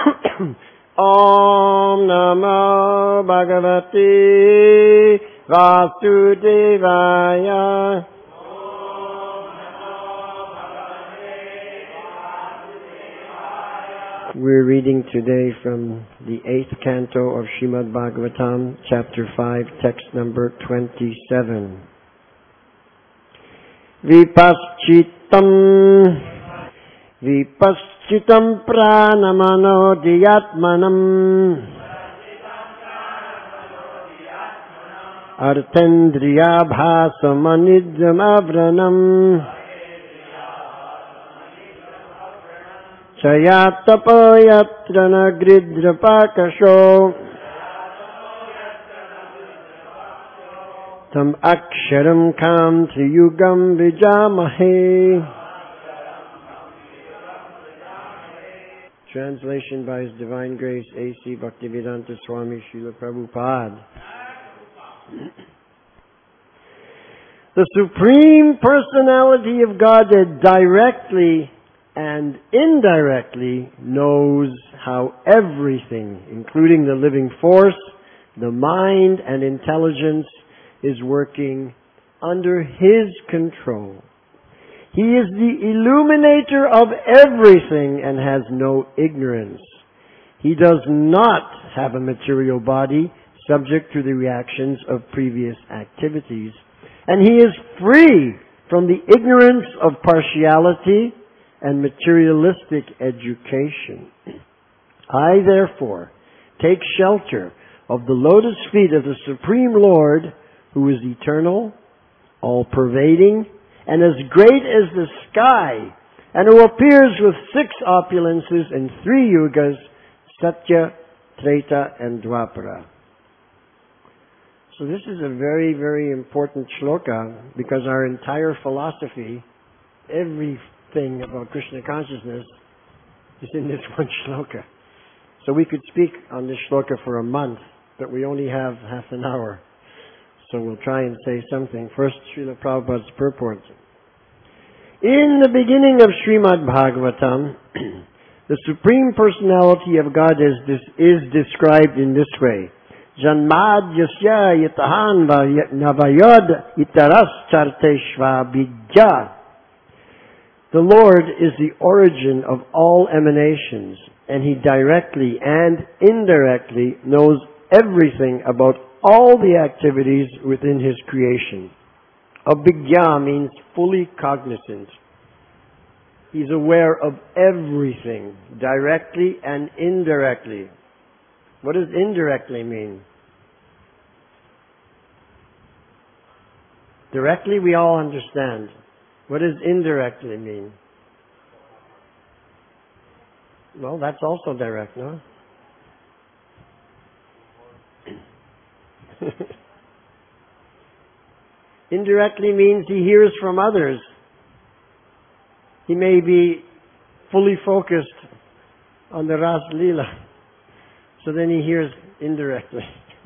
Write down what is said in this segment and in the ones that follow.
Om Namo Bhagavate Vasudevaya. We're reading today from the 8th canto of Srimad Bhagavatam, chapter 5, text number 27. Vipaschitam pranamano diyatmanam artendriya bhasamanidram avranam Chayatapoyatra nagridrapakasho tam aksharam kam triyugam vijamahe. Translation by His Divine Grace A.C. Bhaktivedanta Swami Srila Prabhupada. The Supreme Personality of Godhead directly and indirectly knows how everything, including the living force, the mind and intelligence, is working under His control. He is the illuminator of everything and has no ignorance. He does not have a material body subject to the reactions of previous activities, and He is free from the ignorance of partiality and materialistic education. I, therefore, take shelter of the lotus feet of the Supreme Lord, who is eternal, all-pervading, and as great as the sky, and who appears with 6 opulences and 3 yugas, Satya, Treta, and Dwapara. So this is a very, very important shloka, because our entire philosophy, everything about Krishna consciousness, is in this one shloka. So we could speak on this shloka for a month, but we only have half an hour. So we'll try and say something. First, Srila Prabhupada's purport. In the beginning of Srimad Bhagavatam, the Supreme Personality of God is described in this way. Janmad yasya yatahan navayad itaras charteshva vidya. The Lord is the origin of all emanations, and He directly and indirectly knows everything about all the activities within His creation. Abhigya means fully cognizant. He's aware of everything, directly and indirectly. What does indirectly mean? Directly we all understand. What does indirectly mean? Well, that's also direct, no? Indirectly means He hears from others. He may be fully focused on the Ras Leela, so then He hears indirectly.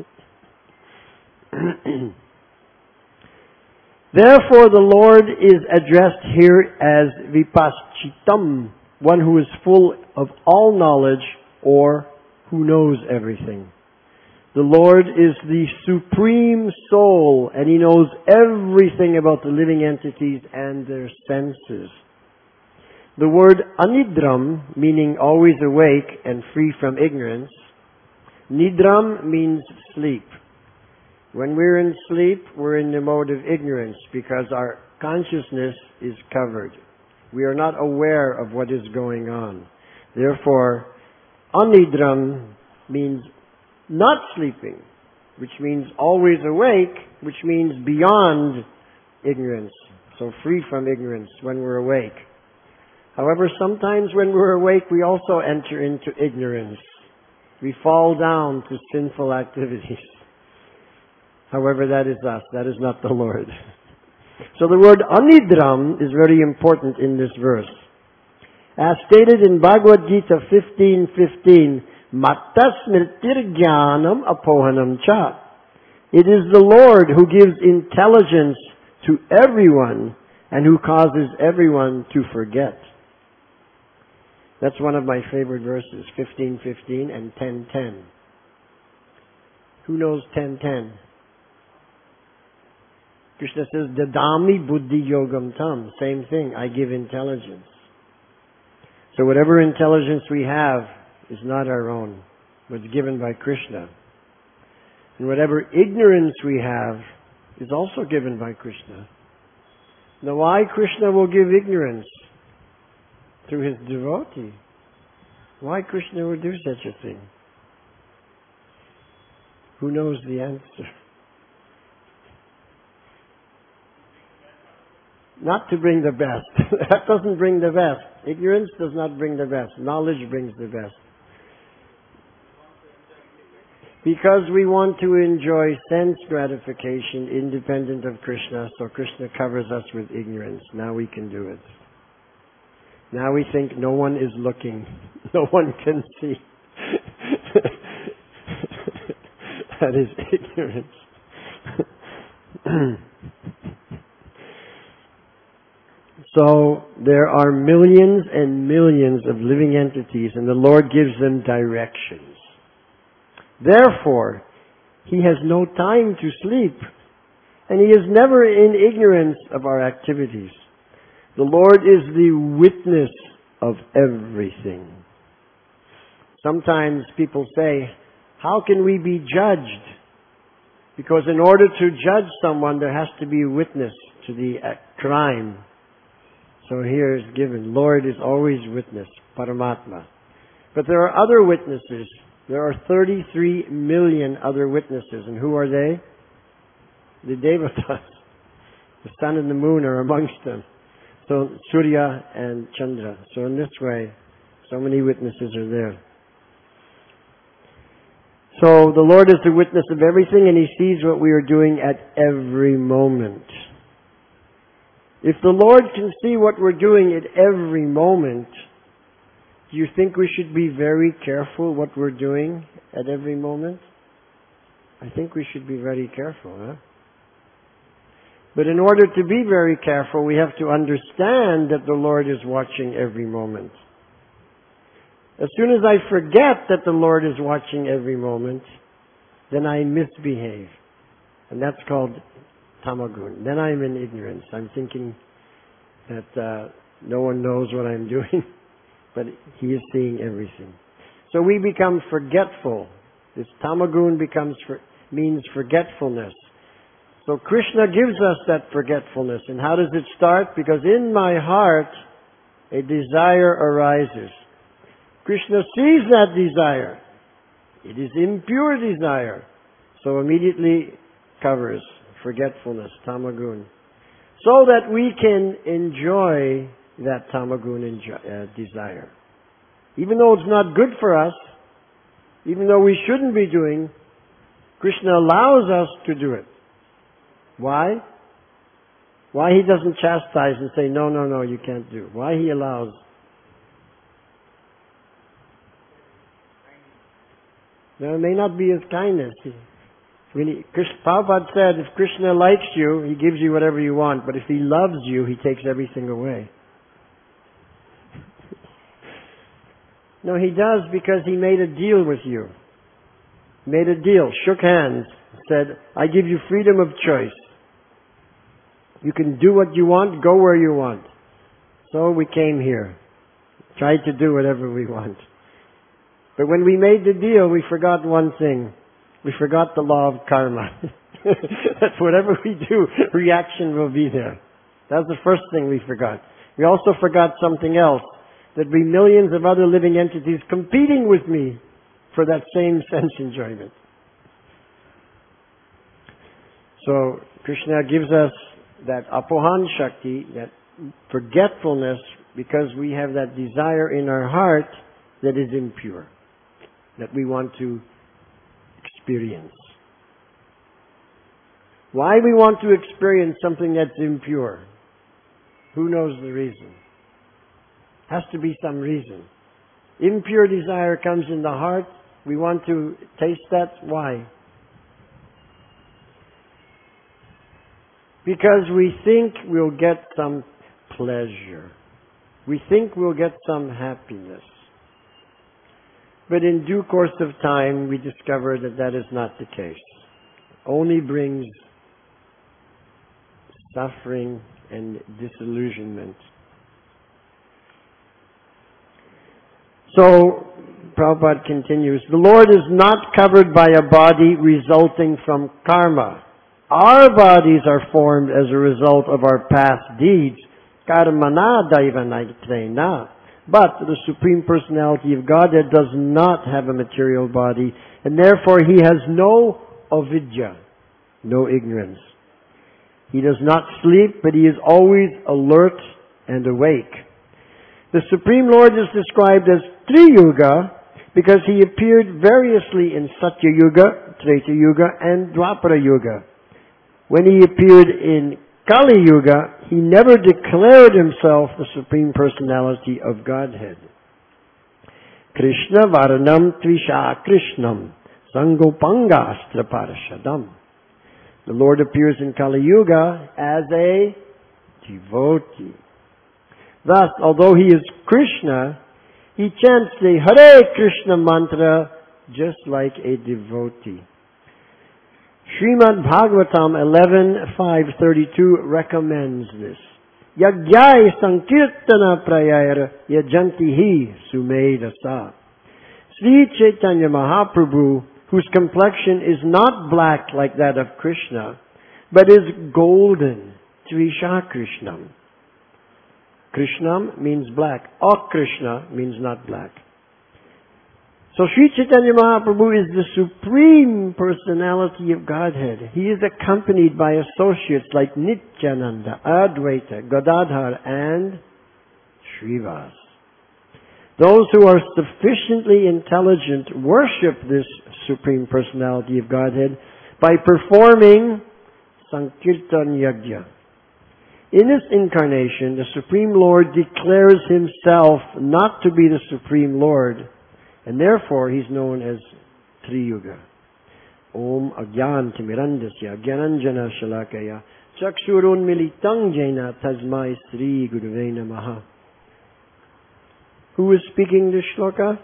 Therefore, the Lord is addressed here as Vipaschitam, one who is full of all knowledge or who knows everything. The Lord is the Supreme Soul, and He knows everything about the living entities and their senses. The word anidram, meaning always awake and free from ignorance. Nidram means sleep. When we're in sleep, we're in the mode of ignorance because our consciousness is covered. We are not aware of what is going on. Therefore, anidram means not sleeping, which means always awake, which means beyond ignorance. So free from ignorance when we're awake. However, sometimes when we're awake, we also enter into ignorance. We fall down to sinful activities. However, that is us. That is not the Lord. So the word anidram is very important in this verse. As stated in Bhagavad Gita 15:15, Mattasmritirjnanam apohanam cha. It is the Lord who gives intelligence to everyone and who causes everyone to forget. That's one of my favorite verses, 15:15 and 10:10. Who knows 10:10? Krishna says, Dadami buddhi yogam tam. Same thing, I give intelligence. So whatever intelligence we have is not our own, but it's given by Krishna. And whatever ignorance we have is also given by Krishna. Now why Krishna will give ignorance? Through his devotee. Why Krishna would do such a thing? Who knows the answer? Not to bring the best. That doesn't bring the best. Ignorance does not bring the best. Knowledge brings the best. Because we want to enjoy sense gratification independent of Krishna, so Krishna covers us with ignorance. Now we can do it. Now we think no one is looking. No one can see. That is ignorance. So there are millions and millions of living entities, and the Lord gives them directions. Therefore, He has no time to sleep, and He is never in ignorance of our activities. The Lord is the witness of everything. Sometimes people say, how can we be judged? Because in order to judge someone, there has to be a witness to the crime. So here is given, Lord is always witness, Paramatma. But there are other witnesses. There are 33 million other witnesses. And who are they? The Devatas. The sun and the moon are amongst them. So Surya and Chandra. So in this way, so many witnesses are there. So the Lord is the witness of everything, and He sees what we are doing at every moment. If the Lord can see what we're doing at every moment, do you think we should be very careful what we're doing at every moment? I think we should be very careful, huh? But in order to be very careful, we have to understand that the Lord is watching every moment. As soon as I forget that the Lord is watching every moment, then I misbehave. And that's called tamagun. Then I'm in ignorance. I'm thinking that no one knows what I'm doing, but He is seeing everything. So we become forgetful. This tamagun means forgetfulness. So Krishna gives us that forgetfulness. And how does it start? Because in my heart, a desire arises. Krishna sees that desire. It is impure desire. So immediately covers forgetfulness, tamagun. So that we can enjoy that tamagun desire. Even though it's not good for us, even though we shouldn't be doing, Krishna allows us to do it. Why? Why He doesn't chastise and say, no, you can't do. Why He allows? Now, it may not be His kindness. Prabhupada said, if Krishna likes you, He gives you whatever you want. But if He loves you, He takes everything away. No, He does because He made a deal with you. Made a deal, shook hands, said, I give you freedom of choice. You can do what you want, go where you want. So we came here. Tried to do whatever we want. But when we made the deal, we forgot one thing. We forgot the law of karma. That whatever we do, reaction will be there. That's the first thing we forgot. We also forgot something else. There'd be millions of other living entities competing with me for that same sense enjoyment. So Krishna gives us that apohan shakti, that forgetfulness, because we have that desire in our heart that is impure, that we want to experience. Why we want to experience something that's impure? Who knows the reason? Has to be some reason. Impure desire comes in the heart. We want to taste that. Why? Because we think we'll get some pleasure. We think we'll get some happiness. But in due course of time, we discover that that is not the case. Only brings suffering and disillusionment. So, Prabhupada continues, the Lord is not covered by a body resulting from karma. Our bodies are formed as a result of our past deeds. Karmana daivanaitrena. But the Supreme Personality of Godhead does not have a material body, and therefore He has no avidya, no ignorance. He does not sleep, but He is always alert and awake. The Supreme Lord is described as Triyuga because He appeared variously in Satya Yuga, Treta Yuga, and Dwapara Yuga. When He appeared in Kali Yuga, He never declared Himself the Supreme Personality of Godhead. Krishna Varanam Tvisha Krishnam Sangopangastra Parashadam. The Lord appears in Kali Yuga as a devotee. Thus, although He is Krishna, He chants the Hare Krishna mantra just like a devotee. Srimad Bhagavatam 11.5.32 recommends this. Yagyai sankirtana prayayara yajantihi sumedasa. Sri Chaitanya Mahaprabhu, whose complexion is not black like that of Krishna, but is golden, Trisha Krishnam. Krishnam means black. Akrishna means not black. So Sri Chaitanya Mahaprabhu is the Supreme Personality of Godhead. He is accompanied by associates like Nityananda, Advaita, Gadadhar, and Srivas. Those who are sufficiently intelligent worship this Supreme Personality of Godhead by performing Sankirtan Yajna. In this incarnation, the Supreme Lord declares Himself not to be the Supreme Lord, and therefore He's known as Triyuga. Om Agyan Timirandasya Gyananjana Shalakaya Chakshurun Militang Jaina Tasmai Sri Guruve Namaha. Who is speaking this shloka?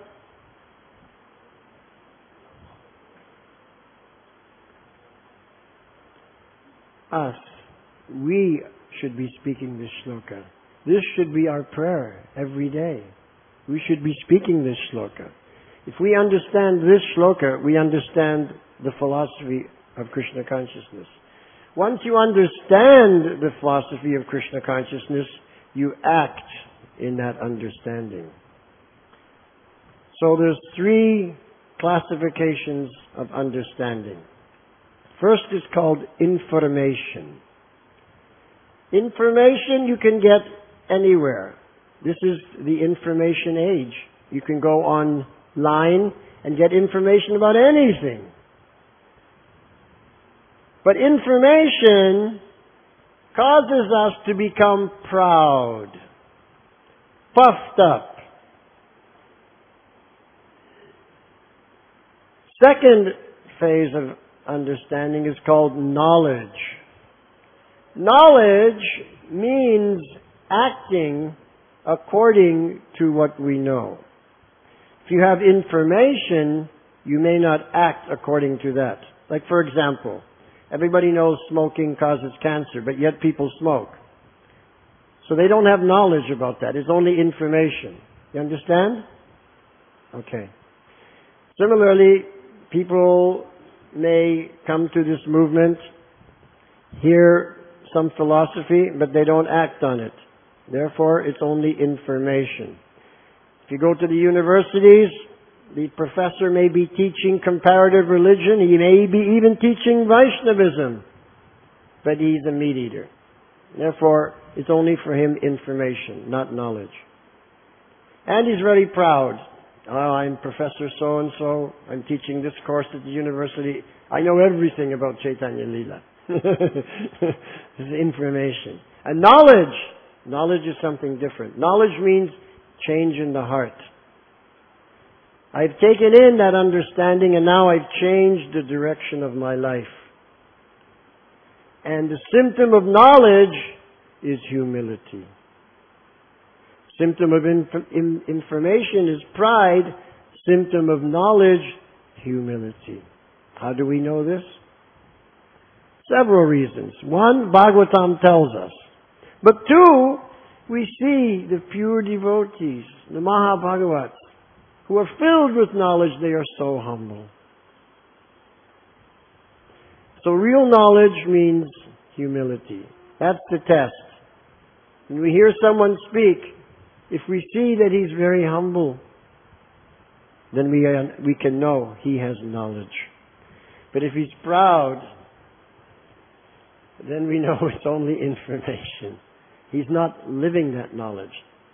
Us. We should be speaking this shloka. This should be our prayer every day. We should be speaking this shloka. If we understand this shloka, we understand the philosophy of Krishna consciousness. Once you understand the philosophy of Krishna consciousness, you act in that understanding. So there's 3 classifications of understanding. First is called information. Information you can get anywhere. This is the information age. You can go online and get information about anything. But information causes us to become proud, puffed up. Second phase of understanding is called knowledge. Knowledge means acting according to what we know. If you have information, you may not act according to that. Like, for example, everybody knows smoking causes cancer, but yet people smoke. So they don't have knowledge about that. It's only information. You understand? Okay. Similarly, people may come to this movement, hear some philosophy, but they don't act on it. Therefore, it's only information. If you go to the universities, the professor may be teaching comparative religion. He may be even teaching Vaishnavism, but he's a meat eater. Therefore, it's only for him information, not knowledge. And he's very proud. Oh, I'm Professor so-and-so. I'm teaching this course at the university. I know everything about Chaitanya Leela. This is information. And knowledge. Knowledge is something different. Knowledge means change in the heart. I've taken in that understanding and now I've changed the direction of my life. And the symptom of knowledge is humility. Symptom of information is pride. Symptom of knowledge, humility. How do we know this? Several reasons. One, Bhagavatam tells us. But two, we see the pure devotees, the Mahabhagavats, who are filled with knowledge. They are so humble. So real knowledge means humility. That's the test. When we hear someone speak, if we see that he's very humble, then we can know he has knowledge. But if he's proud, then we know it's only information. He's not living that knowledge.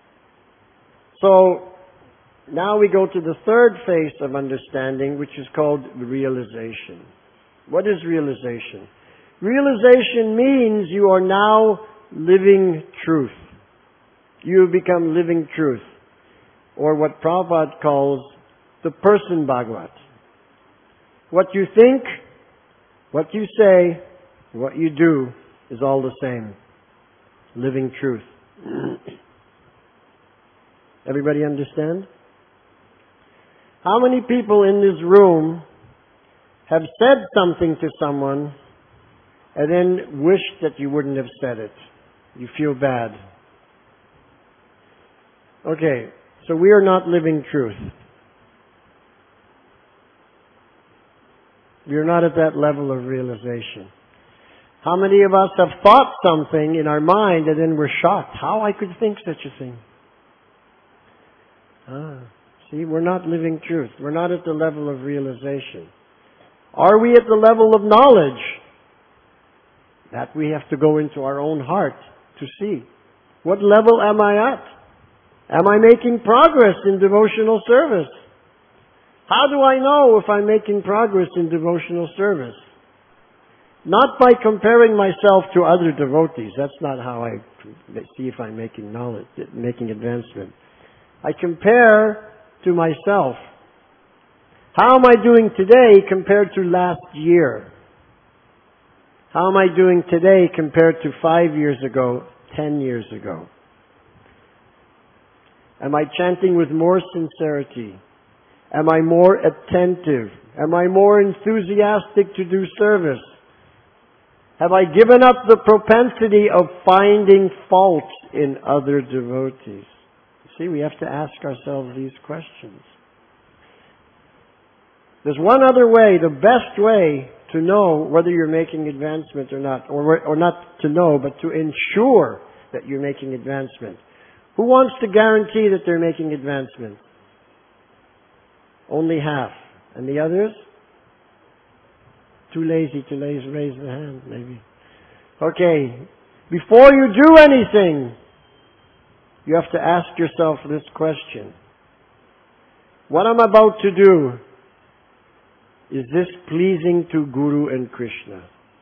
So, now we go to the third phase of understanding, which is called realization. What is realization? Realization means you are now living truth. You have become living truth. Or what Prabhupada calls the person Bhagavat. What you think, what you say, what you do is all the same. Living truth. Everybody understand? How many people in this room have said something to someone and then wished that you wouldn't have said it? You feel bad. Okay, so we are not living truth. We are not at that level of realization. How many of us have thought something in our mind and then we're shocked? How I could think such a thing? See, we're not living truth. We're not at the level of realization. Are we at the level of knowledge? That we have to go into our own heart to see. What level am I at? Am I making progress in devotional service? How do I know if I'm making progress in devotional service? Not by comparing myself to other devotees. That's not how I see if I'm making knowledge, making advancement. I compare to myself. How am I doing today compared to last year? How am I doing today compared to 5 years ago, 10 years ago? Am I chanting with more sincerity? Am I more attentive? Am I more enthusiastic to do service? Have I given up the propensity of finding fault in other devotees? See, we have to ask ourselves these questions. There's one other way, the best way to know whether you're making advancement or not, or not to know, but to ensure that you're making advancement. Who wants to guarantee that they're making advancement? Only half. And the others? Too lazy to raise the hand, maybe. Okay. Before you do anything, you have to ask yourself this question. What I'm about to do, is this pleasing to Guru and Krishna?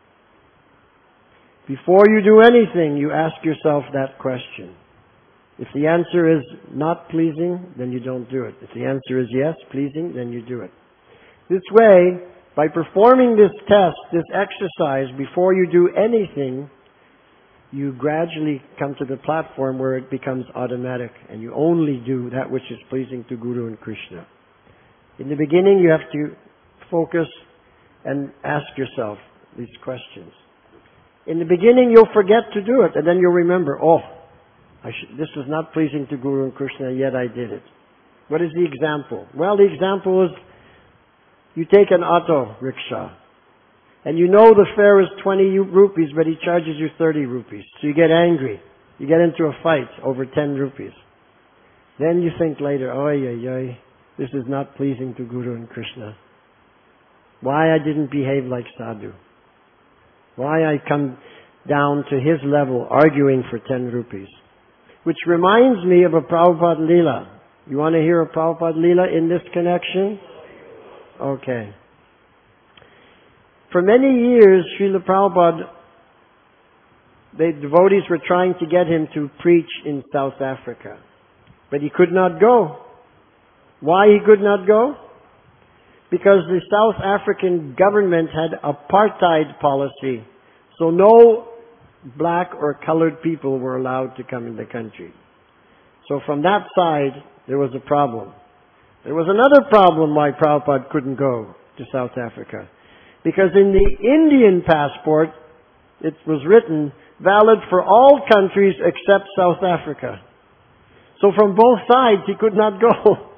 Before you do anything, you ask yourself that question. If the answer is not pleasing, then you don't do it. If the answer is yes, pleasing, then you do it. This way, by performing this test, this exercise, before you do anything, you gradually come to the platform where it becomes automatic and you only do that which is pleasing to Guru and Krishna. In the beginning, you have to focus and ask yourself these questions. In the beginning, you'll forget to do it, and then you'll remember, this was not pleasing to Guru and Krishna, yet I did it. What is the example? Well, the example is, you take an auto rickshaw, and you know the fare is 20 rupees, but he charges you 30 rupees. So you get angry. You get into a fight over 10 rupees. Then you think later, this is not pleasing to Guru and Krishna. Why I didn't behave like sadhu. Why I come down to his level arguing for 10 rupees. Which reminds me of a Prabhupada Leela. You want to hear a Prabhupada Leela in this connection? Okay. For many years, Srila Prabhupada, the devotees were trying to get him to preach in South Africa. But he could not go. Why he could not go? Because the South African government had apartheid policy. So no black or colored people were allowed to come in the country. So from that side, there was a problem. There was another problem why Prabhupada couldn't go to South Africa. Because in the Indian passport, it was written, valid for all countries except South Africa. So from both sides, he could not go.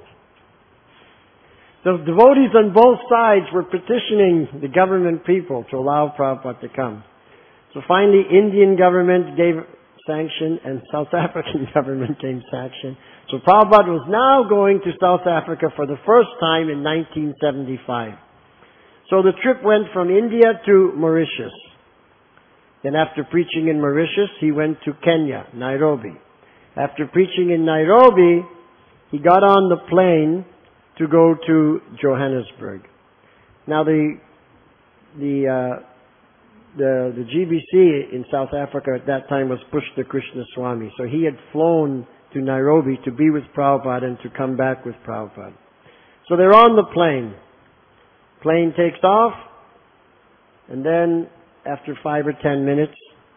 The devotees on both sides were petitioning the government people to allow Prabhupada to come. So finally, Indian government gave sanction and South African government gave sanction. So Prabhupada was now going to South Africa for the first time in 1975. So the trip went from India to Mauritius. Then after preaching in Mauritius, he went to Kenya, Nairobi. After preaching in Nairobi, he got on the plane to go to Johannesburg. Now the GBC in South Africa at that time was Pushta Krishna Swami. So he had flown to Nairobi to be with Prabhupada and to come back with Prabhupada. So they're on the plane. Plane takes off, and then after 5 or 10 minutes,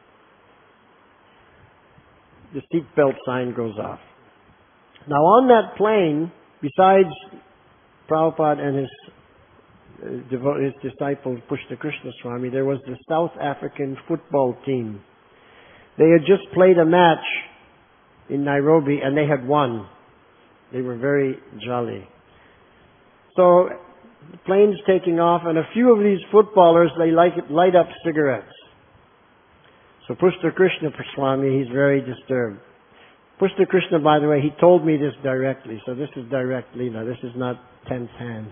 the seatbelt sign goes off. Now on that plane, besides Prabhupada and his disciple Pushta Krishna Swami, there was the South African football team. They had just played a match in Nairobi and they had won. They were very jolly. So the plane's taking off and a few of these footballers, they light up cigarettes. So Pushta Krishna Swami, he's very disturbed. Pushta Krishna, by the way, he told me this directly. So this is direct Leela. This is not tenth hand.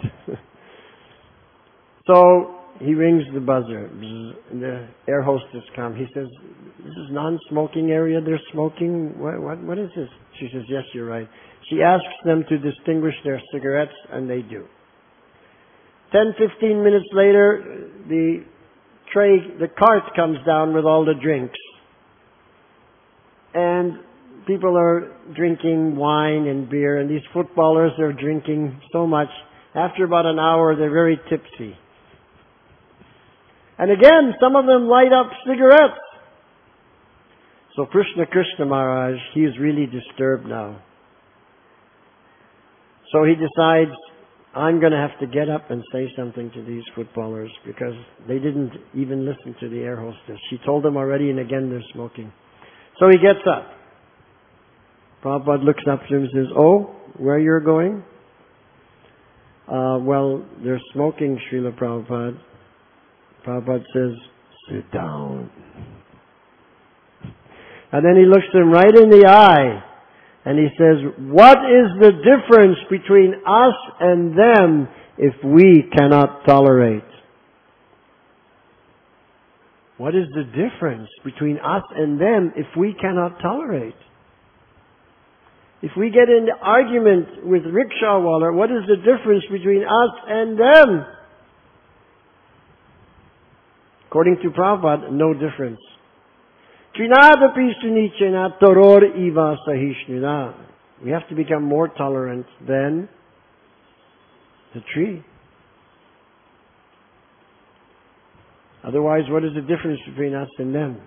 So he rings the buzzer. And the air hostess comes. He says, this is non-smoking area. They're smoking. What is this? She says, yes, you're right. She asks them to distinguish their cigarettes, and they do. 10, 15 minutes later, the cart comes down with all the drinks. And people are drinking wine and beer, and these footballers are drinking so much. After about an hour, they're very tipsy. And again, some of them light up cigarettes. So Krishna Maharaj, he is really disturbed now. So he decides, I'm going to have to get up and say something to these footballers because they didn't even listen to the air hostess. She told them already, and again they're smoking. So he gets up. Prabhupada looks up to him and says, oh, where you're going? Well, they're smoking, Srila Prabhupada. Prabhupada says, sit down. And then he looks him right in the eye and he says, what is the difference between us and them if we cannot tolerate? What is the difference between us and them if we cannot tolerate? If we get in the argument with rickshawala, what is the difference between us and them? According to Prabhupada, no difference. Trinadapi sunichena toror iva sahishnuna. We have to become more tolerant than the tree. Otherwise, what is the difference between us and them?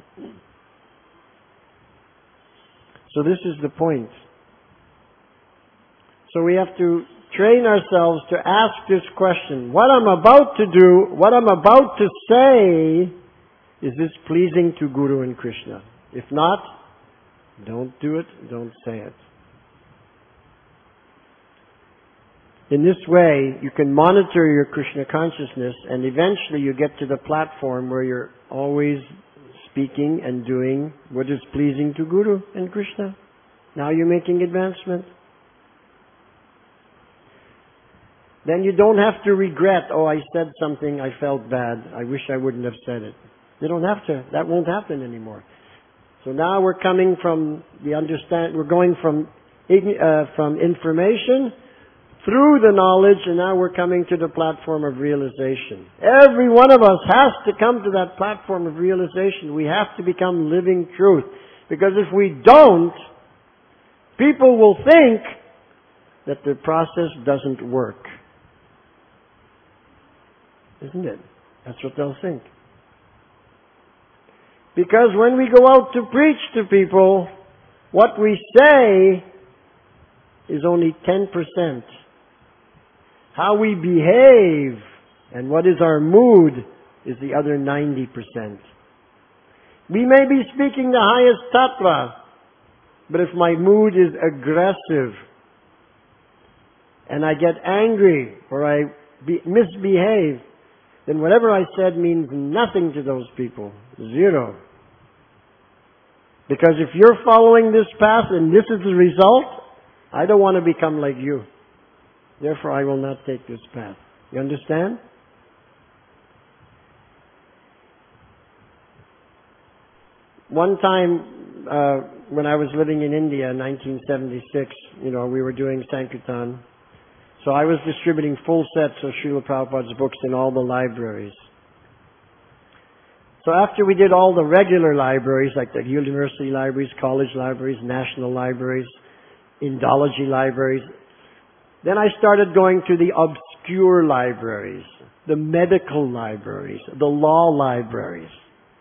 So this is the point. So we have to train ourselves to ask this question. What I'm about to do, what I'm about to say, is this pleasing to Guru and Krishna? If not, don't do it, don't say it. In this way, you can monitor your Krishna consciousness and eventually you get to the platform where you're always speaking and doing what is pleasing to Guru and Krishna. Now you're making advancement. Then you don't have to regret, oh, I said something, I felt bad, I wish I wouldn't have said it. You don't have to. That won't happen anymore. So now we're coming from we're going from information through the knowledge, and now we're coming to the platform of realization. Every one of us has to come to that platform of realization. We have to become living truth. Because if we don't, people will think that the process doesn't work. Isn't it? That's what they'll think. Because when we go out to preach to people, what we say is only 10% How we behave and what is our mood is the other 90%. We may be speaking the highest tattva, but if my mood is aggressive and I get angry or I misbehave, then whatever I said means nothing to those people. Zero. Because if you're following this path and this is the result, I don't want to become like you. Therefore, I will not take this path. You understand? One time, when I was living in India in 1976, we were doing Sankirtan. So I was distributing full sets of Srila Prabhupada's books in all the libraries. So after we did all the regular libraries, like the university libraries, college libraries, national libraries, Indology libraries, then I started going to the obscure libraries, the medical libraries, the law libraries.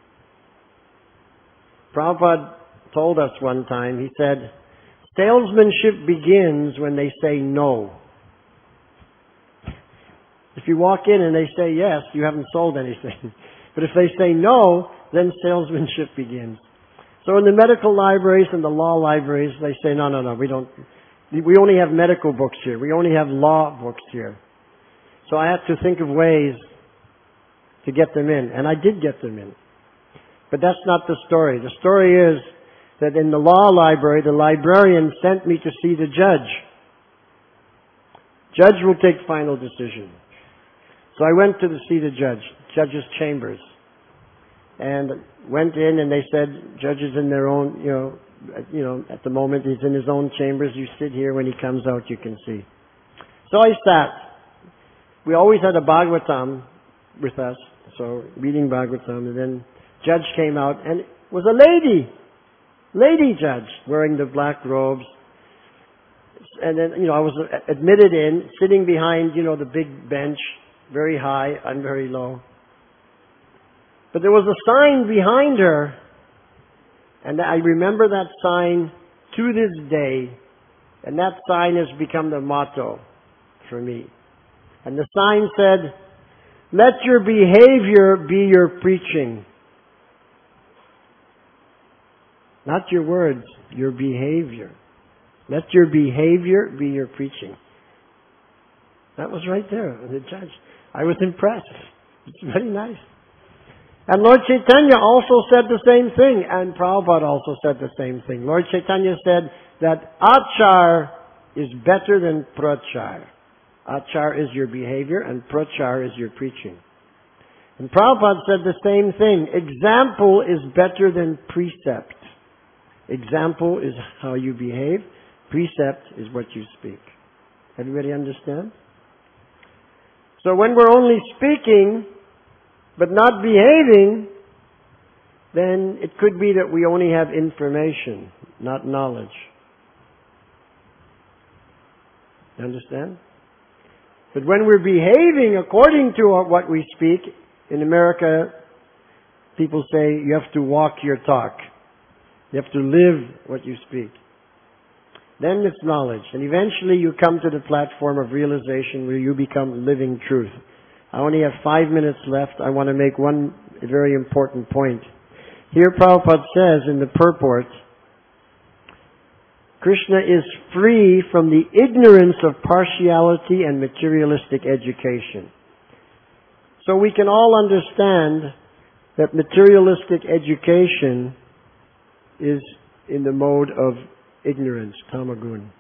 Prabhupada told us one time, he said, salesmanship begins when they say no. If you walk in and they say yes, you haven't sold anything. But if they say no, then salesmanship begins. So in the medical libraries and the law libraries, they say, no, we only have medical books here. We only have law books here. So I had to think of ways to get them in. And I did get them in. But that's not the story. The story is that in the law library, the librarian sent me to see the judge. Judge will take final decision. So I went to see the judge's chambers. And went in and they said, judge is in their own, at the moment he's in his own chambers. You sit here, when he comes out you can see. So I sat. We always had a Bhagavatam with us, so reading Bhagavatam, and then judge came out and it was a lady judge wearing the black robes. And then, I was admitted in, sitting behind, the big bench, very high, I'm very low. But there was a sign behind her, and I remember that sign to this day, and that sign has become the motto for me. And the sign said, let your behavior be your preaching. Not your words, your behavior. Let your behavior be your preaching. That was right there, the judge. I was impressed. It's very nice. And Lord Chaitanya also said the same thing, and Prabhupada also said the same thing. Lord Chaitanya said that achar is better than prachar. Achar is your behavior, and prachar is your preaching. And Prabhupada said the same thing. Example is better than precept. Example is how you behave. Precept is what you speak. Everybody understand? So when we're only speaking but not behaving, then it could be that we only have information, not knowledge. You understand? But when we're behaving according to what we speak, in America, people say you have to walk your talk. You have to live what you speak. Then it's knowledge. And eventually you come to the platform of realization where you become living truth. I only have 5 minutes left. I want to make one very important point. Here Prabhupada says in the purport, Krishna is free from the ignorance of partiality and materialistic education. So we can all understand that materialistic education is in the mode of ignorance, tamagun.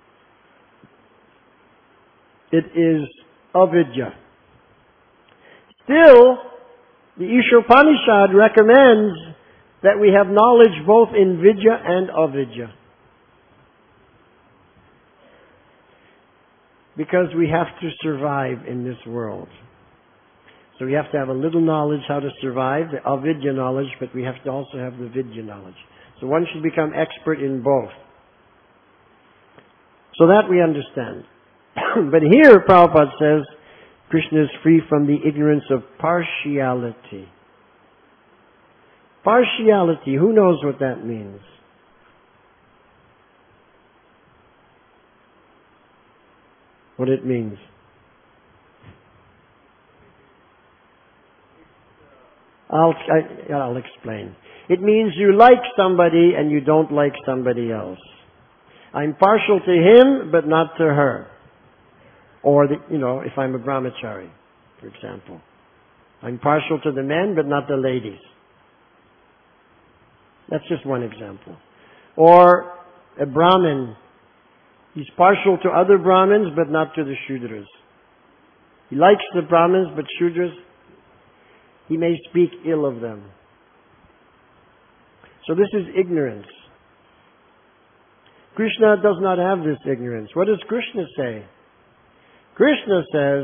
It is avidya. Still, the Ishopanishad recommends that we have knowledge both in vidya and avidya. Because we have to survive in this world. So we have to have a little knowledge how to survive, the avidya knowledge, but we have to also have the vidya knowledge. So one should become expert in both. So that we understand. But here Prabhupada says, Krishna is free from the ignorance of partiality. Partiality, who knows what that means? What it means. I'll explain. It means you like somebody and you don't like somebody else. I'm partial to him, but not to her. Or, if I'm a brahmachari, for example. I'm partial to the men, but not the ladies. That's just one example. Or a Brahmin. He's partial to other Brahmins, but not to the Shudras. He likes the Brahmins, but Shudras, he may speak ill of them. So this is ignorance. Krishna does not have this ignorance. What does Krishna say? Krishna says,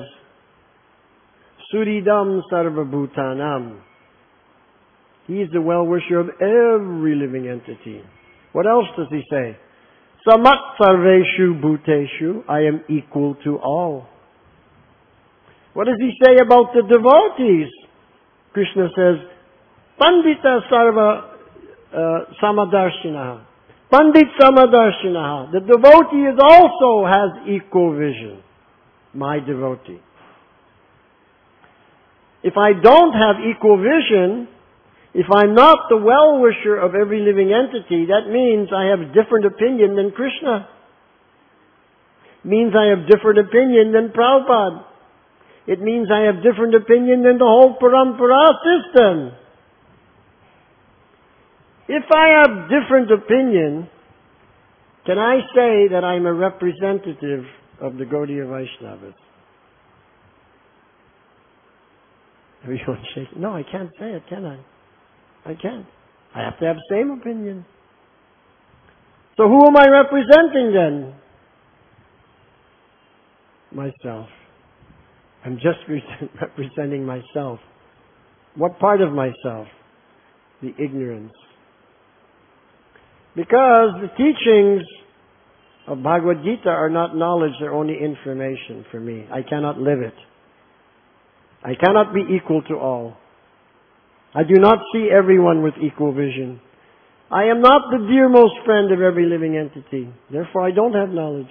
Suridam Sarva Bhutanam. He is the well-wisher of every living entity. What else does he say? Samat Sarveshu Bhuteshu. I am equal to all. What does he say about the devotees? Krishna says, Pandita Sarva Samadarshinaha. Pandit Samadarshinaha. The devotee also has equal vision. My devotee. If I don't have equal vision, if I'm not the well-wisher of every living entity, that means I have a different opinion than Krishna. It means I have different opinion than Prabhupada. It means I have different opinion than the whole Parampara system. If I have different opinion, can I say that I'm a representative of the Gaudiya Vaishnavas? Everyone shaking. No, I can't say it, can I? I can't. I have to have the same opinion. So who am I representing then? Myself. I'm just representing myself. What part of myself? The ignorance. Because the teachings of Bhagavad Gita are not knowledge, they're only information for me. I cannot live it. I cannot be equal to all. I do not see everyone with equal vision. I am not the dearmost friend of every living entity. Therefore, I don't have knowledge.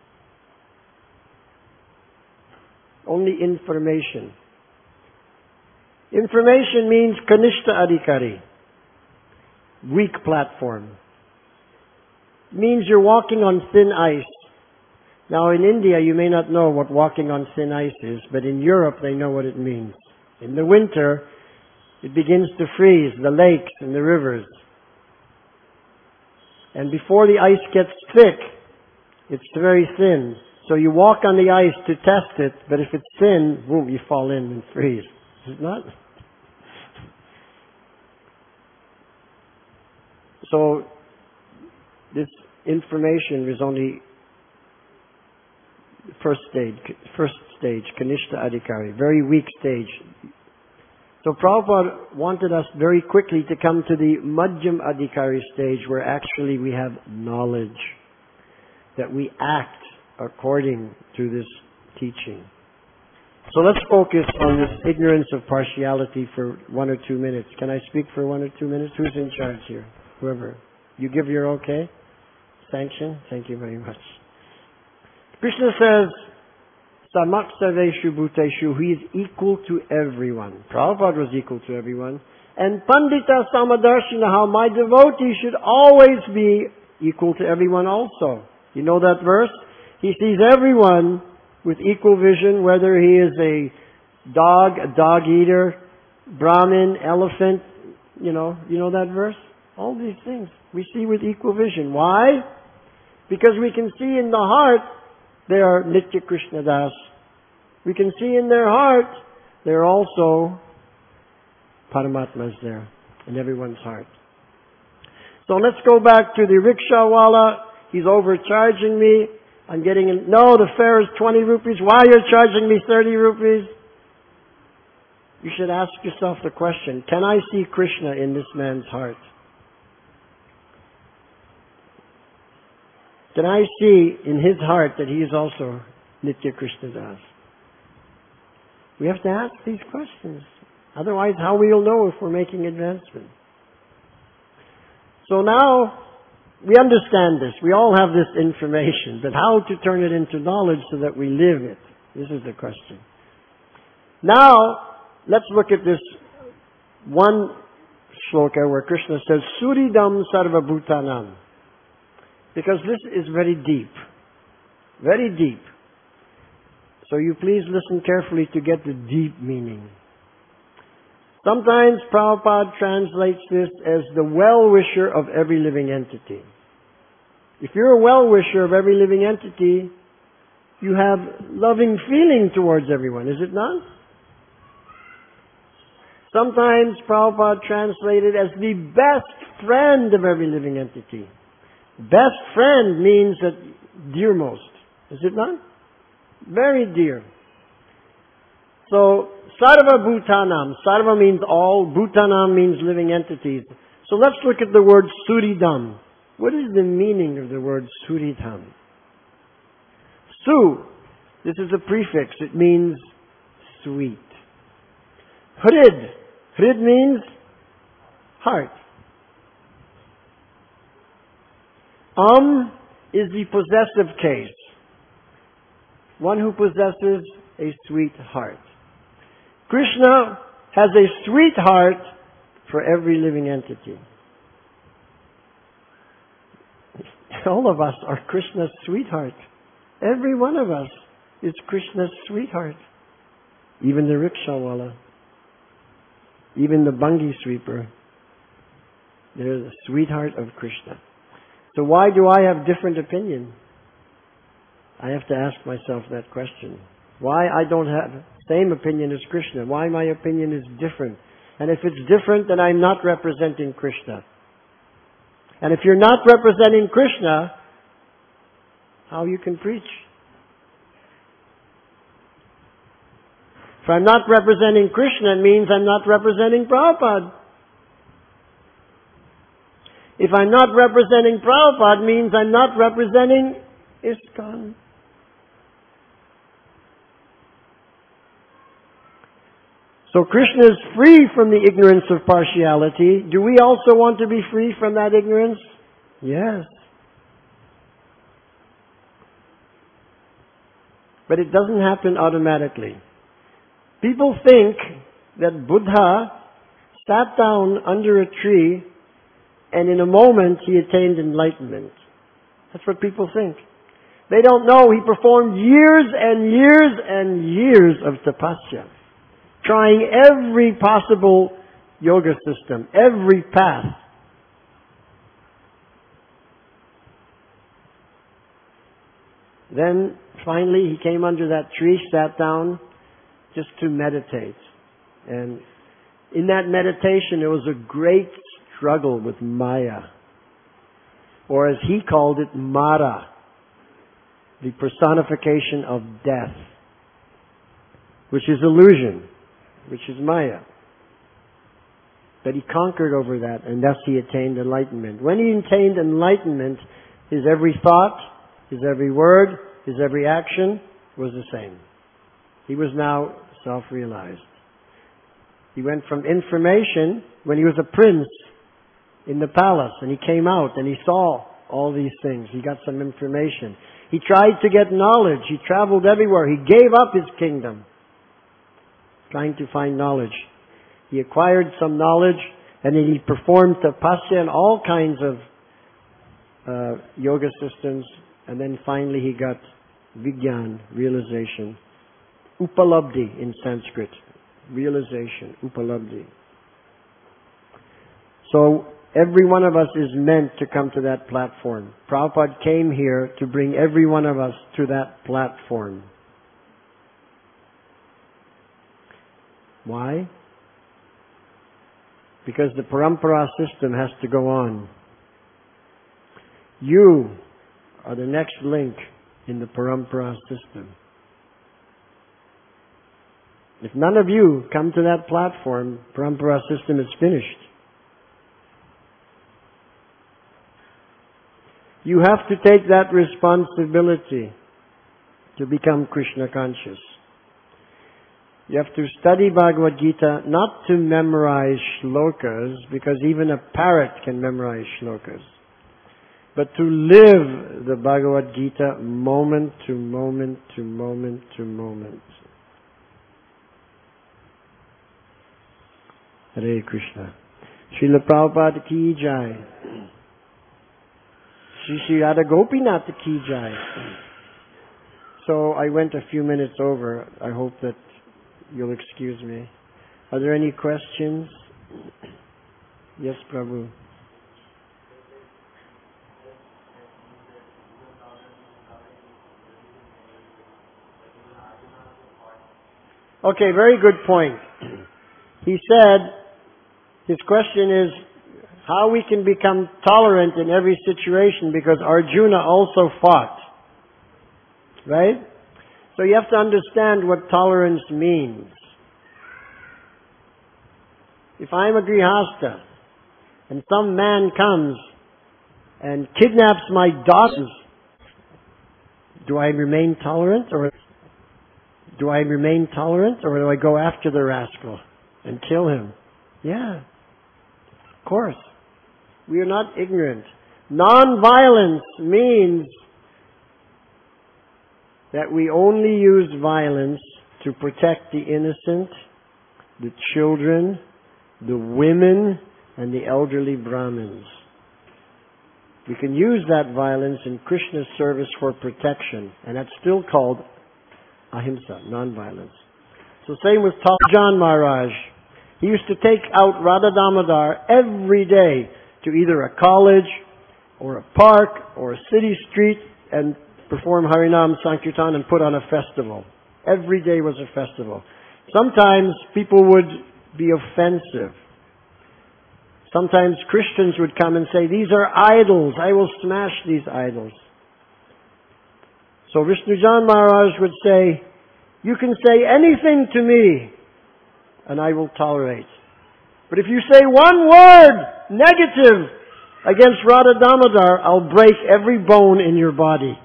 Only information. Information means Kanishta Adhikari. Weak platform. It means you're walking on thin ice. Now in India you may not know what walking on thin ice is, but in Europe they know what it means. In the winter, it begins to freeze, the lakes and the rivers. And before the ice gets thick, it's very thin. So you walk on the ice to test it, but if it's thin, boom, you fall in and freeze. Is it not? So, this information is only first stage, Kanishta Adhikari, very weak stage. So Prabhupada wanted us very quickly to come to the Madhyam Adhikari stage where actually we have knowledge, that we act according to this teaching. So let's focus on this ignorance of partiality for 1 or 2 minutes. Can I speak for 1 or 2 minutes? Who's in charge here? Whoever. You give your okay? Sanction? Thank you very much. Krishna says, Samak Sarveshu Bhuteshu, he is equal to everyone. Prabhupada was equal to everyone. And Pandita Samadarshinaha, my devotee should always be equal to everyone also. You know that verse? He sees everyone with equal vision, whether he is a dog eater, Brahmin, elephant, you know that verse? All these things we see with equal vision. Why? Because we can see in the heart they are Nitya Krishna Das. We can see in their heart they're also Paramatmas there in everyone's heart. So let's go back to the rickshaw wala. He's overcharging me. I'm getting no, the fare is 20 rupees. Why are you charging me 30 rupees? You should ask yourself the question, can I see Krishna in this man's heart? Can I see in his heart that he is also Nitya Krishna Das? We have to ask these questions. Otherwise, how will we know if we're making advancement? So now, we understand this. We all have this information. But how to turn it into knowledge so that we live it? This is the question. Now, let's look at this one shloka where Krishna says, Suridam Sarva Bhutanam. Because this is very deep. Very deep. So you please listen carefully to get the deep meaning. Sometimes Prabhupada translates this as the well-wisher of every living entity. If you're a well-wisher of every living entity, you have loving feeling towards everyone, is it not? Sometimes Prabhupada translated as the best friend of every living entity. Best friend means that dearmost, is it not? Very dear. So, Sarva Bhutanam. Sarva means all. Bhutanam means living entities. So let's look at the word Suridam. What is the meaning of the word Suridam? Su, this is a prefix. It means sweet. Hrid. Hrid means heart. Is the possessive case. One who possesses a sweet heart. Krishna has a sweet heart for every living entity. All of us are Krishna's sweetheart. Every one of us is Krishna's sweetheart. Even the rickshawala. Even the bungee sweeper. They're the sweetheart of Krishna. So why do I have different opinion? I have to ask myself that question. Why I don't have same opinion as Krishna? Why my opinion is different? And if it's different, then I'm not representing Krishna. And if you're not representing Krishna, how you can preach? If I'm not representing Krishna, it means I'm not representing Prabhupada. If I'm not representing Prabhupada, it means I'm not representing ISKCON. So Krishna is free from the ignorance of partiality. Do we also want to be free from that ignorance? Yes. But it doesn't happen automatically. People think that Buddha sat down under a tree and in a moment he attained enlightenment. That's what people think. They don't know he performed years and years and years of tapasya. Trying every possible yoga system, every path. Then finally he came under that tree, sat down just to meditate. And in that meditation there was a great struggle with Maya. Or as he called it, Mara. The personification of death. Which is illusion. Which is Maya. But he conquered over that, and thus he attained enlightenment. When he attained enlightenment, his every thought, his every word, his every action was the same. He was now self-realized. He went from information, when he was a prince in the palace, and he came out and he saw all these things. He got some information. He tried to get knowledge. He traveled everywhere. He gave up his kingdom, trying to find knowledge. He acquired some knowledge, and then he performed tapasya and all kinds of yoga systems, and then finally he got Vigyan, realization. Upalabdhi in Sanskrit. Realization, Upalabdhi. So every one of us is meant to come to that platform. Prabhupada came here to bring every one of us to that platform. Why? Because the parampara system has to go on. You are the next link in the parampara system. If none of you come to that platform, parampara system is finished. You have to take that responsibility to become Krishna conscious. You have to study Bhagavad Gita not to memorize shlokas, because even a parrot can memorize shlokas, but to live the Bhagavad Gita moment to moment to moment to moment. Hare Krishna. Srila Prabhupada ki jai. Shri Radha Gopinath ki jai. So I went a few minutes over. I hope that you'll excuse me. Are there any questions? Yes, Prabhu. Okay, very good point. He said, his question is how we can become tolerant in every situation because Arjuna also fought. Right? So you have to understand what tolerance means. If I'm a grihasta and some man comes and kidnaps my daughters, do I remain tolerant or do I go after the rascal and kill him? Yeah, of course. We are not ignorant. Non-violence means that we only use violence to protect the innocent, the children, the women, and the elderly Brahmins. We can use that violence in Krishna's service for protection, and that's still called ahimsa, non-violence. So same with John Maharaj. He used to take out Radha Damodar every day to either a college or a park or a city street and perform Harinam Sankirtan and put on a festival. Every day was a festival. Sometimes people would be offensive. Sometimes Christians would come and say, these are idols. I will smash these idols. So Vishnujan Maharaj would say, you can say anything to me and I will tolerate. But if you say one word negative against Radha Damodar, I'll break every bone in your body.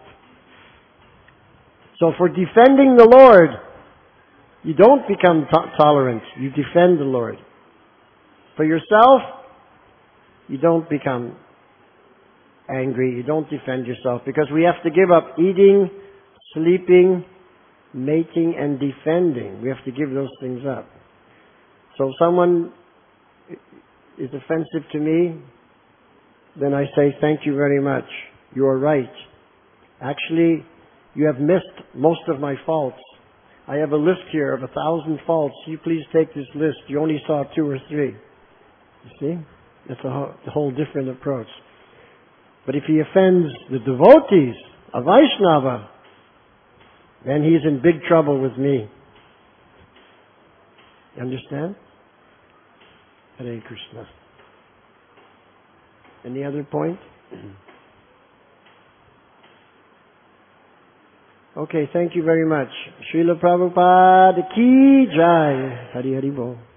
So for defending the Lord, you don't become tolerant. You defend the Lord. For yourself, you don't become angry. You don't defend yourself because we have to give up eating, sleeping, mating, and defending. We have to give those things up. So if someone is offensive to me, then I say, thank you very much. You are right. Actually, you have missed most of my faults. I have a list here of 1,000 faults. You please take this list. You only saw 2 or 3. You see? That's a whole different approach. But if he offends the devotees of Vaishnava, then he's in big trouble with me. You understand? Hare Krishna. Any other point? Okay, thank you very much. Srila Prabhupada ki jai. Hari Hari Bol.